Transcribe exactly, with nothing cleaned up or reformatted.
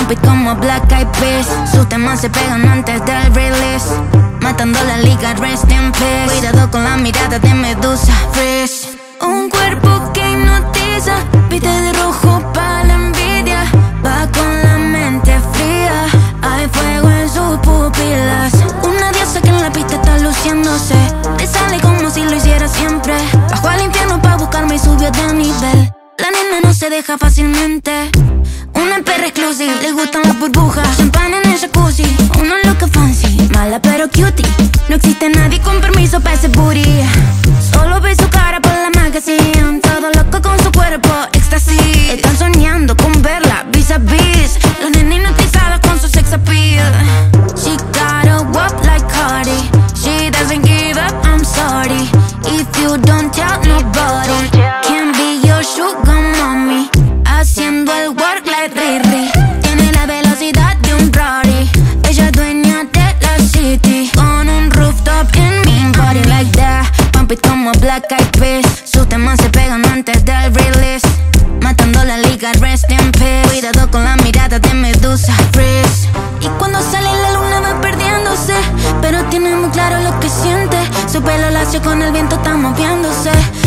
Pump it como Black Eyed Peas. Sus temas se pegan antes del release, matando la liga, rest in peace. Cuidado con la mirada de Medusa, freeze. Un cuerpo que hipnotiza, viste de rojo pa' la envidia. Va con la mente fría, hay fuego en sus pupilas. Una diosa que en la pista está luciéndose, te sale como si lo hiciera siempre. Bajó al infierno pa' buscarme y subió de nivel. La nena no se deja fácilmente. Una perra exclusiva, le gustan las burbujas. Champán en el jacuzzi, uno loca fancy, mala pero cutie. No existe nadie con permiso pa' ese booty. Solo ve su cara por la magazine, todo loco con su cuerpo, éxtasis. Están soñando con verla vis a vis. La nena hipnotizada con su sex appeal. She got a walk like Cardi, she doesn't give up, I'm sorry. If you don't tell nobody, can be your sugar mommy. Haciendo el work like Riri, tiene la velocidad de un Rari. Ella es dueña de la city, con un rooftop en mi body like that. Pump it como Black Eyed Peas. Sus temas se pegan antes del release, matando la liga, rest in peace. Cuidado con la mirada de Medusa, freeze. Y cuando sale la luna va perdiéndose, pero tiene muy claro lo que siente. Su pelo lacio con el viento está moviéndose.